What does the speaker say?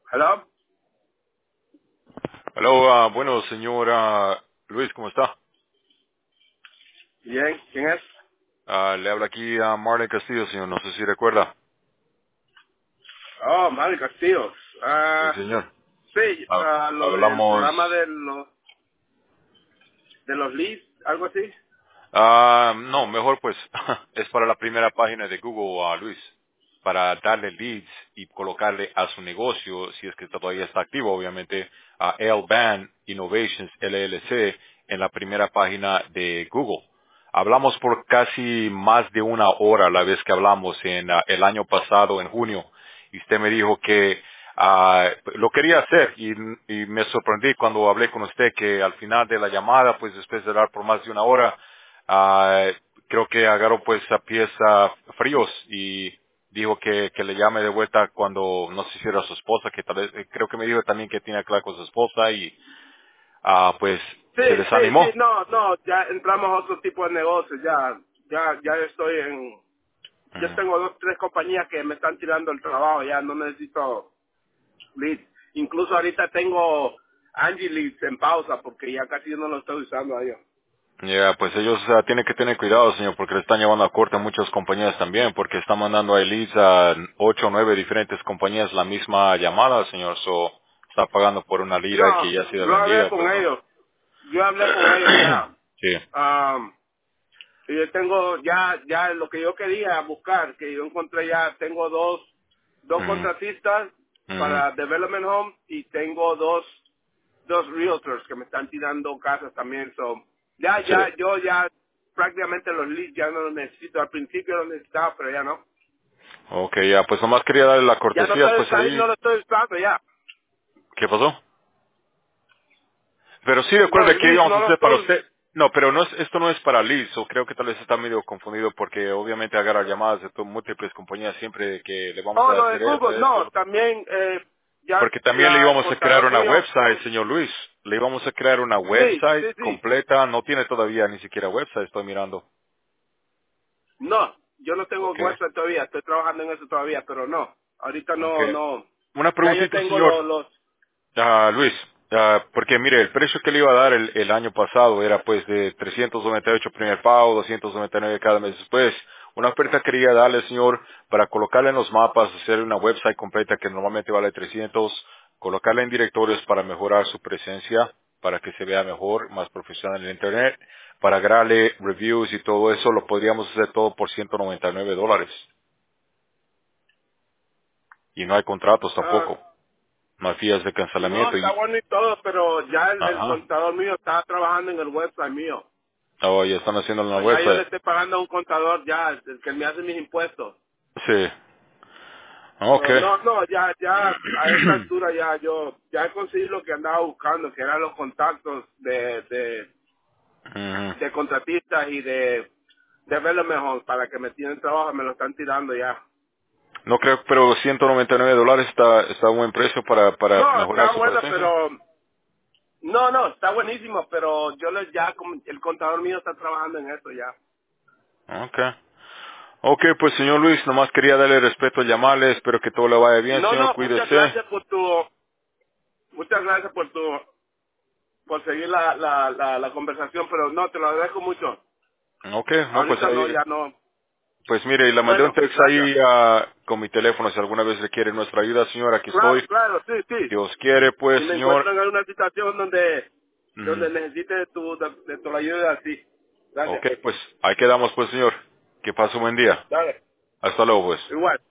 Hello. Hello, bueno, señora Luis, ¿cómo está? Bien, ¿quién es? Le habla aquí a Marlon Castillo, señor, no sé si recuerda. Oh, Mario Castillo. Sí, señor. Sí, lo del Hablamos... programa de los leads, algo así. no, mejor pues, es para la primera página de Google, Luis, para darle leads y colocarle a su negocio, si es que todavía está activo, obviamente, a L-Band Innovations LLC en la primera página de Google. Hablamos por casi más de una hora la vez que hablamos en el año pasado, en junio, y usted me dijo que lo quería hacer y me sorprendí cuando hablé con usted que al final de la llamada, pues después de hablar por más de una hora, Ah, creo que agarró pues a pies fríos y dijo que le llame de vuelta cuando no sé si era su esposa, que tal vez, creo que me dijo también que tiene claro con su esposa y pues Sí, se sí, sí, desanimó. no, ya entramos a otro tipo de negocios, ya estoy yo Ujú. tengo dos, tres compañías que me están tirando el trabajo, ya no necesito leads. Incluso ahorita tengo Angie Leads en pausa porque ya casi no lo estoy usando a ellos. Ya, pues ellos tienen que tener cuidado, señor, porque le están llevando a corte a muchas compañías también, porque están mandando a leads a 8 o 9 diferentes compañías la misma llamada, señor, está pagando por una lira que No, ya ha sido yo hablé vendida, con pues no. ellos, yo hablé con ellos ya. Sí. Y yo tengo ya lo que yo quería buscar, que yo encontré ya, tengo dos Ujú, contratistas ujú. para Development Home y tengo dos realtors que me están tirando casas también. So, Sí. yo ya prácticamente los leads ya no los necesito. Al principio los necesitaba, pero ya no. Ok, ya, pues nomás quería darle la Ya no cortesía, estoy, pues casi no ahí, lo estoy usando ya. ¿qué pasó? Pero sí Los recuerde que leads íbamos no a los hacer para estoy. usted. No, pero no es, esto no es para Liz, o creo que tal vez está medio confundido porque obviamente agarra llamadas de múltiples compañías siempre que le vamos Oh, a lo de hacer esto, Google, no, esto. también ya Porque también le el íbamos a crear contador una mío. website, señor Luis. Le íbamos a crear una Sí, website sí, sí. completa, no tiene todavía ni siquiera website, estoy mirando. No, yo no tengo Ok, website todavía, estoy trabajando en eso todavía, pero no, ahorita ok. no. Una Ya yo preguntita, tengo señor. Luis, porque mire, el precio que le iba a dar el año pasado era pues de 398 primer pago, 299 cada mes después. Una oferta quería darle, señor, para colocarle en los mapas, hacer una website completa que normalmente vale 300, colocarle en directorios para mejorar su presencia, para que se vea mejor, más profesional en el Internet, para agregarle reviews y todo eso, lo podríamos hacer todo por $199. Y no hay contratos Ah, tampoco, no hay fías de no, cancelamiento está y, bueno y todo, pero ya el ajá. contador mío está trabajando en el website mío. Oh, ya están haciendo en la So, ya yo le website. estoy pagando a un contador ya, el que me hace mis impuestos. Sí. Ok. So, no, ya a esta altura ya he conseguido lo que andaba buscando, que eran los contactos Ujú. de contratistas y de verlo mejor, para que me tienen trabajo, me lo están tirando ya. No creo, pero $199 está un buen precio para No, mejorar está su bueno, presencia. pero no, está buenísimo, pero yo les ya como el contador mío está trabajando en eso ya. Ok. Ok, pues señor Luis, nomás quería darle respeto, llamarle, espero que todo le vaya bien, señor, No, cuídese. muchas gracias por seguir la conversación, pero no, te lo agradezco mucho. Ok, no, pues Ahorita no, ahí, ya no. pues mire, le mandé un Bueno, text gracias. ahí con mi teléfono, si alguna vez requiere nuestra ayuda, señor, aquí Claro, estoy. claro, sí, sí. Dios quiere, Si pues, me señor. encuentro en alguna situación Ujú. donde necesite de tu ayuda, sí. Ok, Gracias. pues ahí quedamos, pues, señor. Que pase un buen día. Dale, Hasta luego, pues. igual.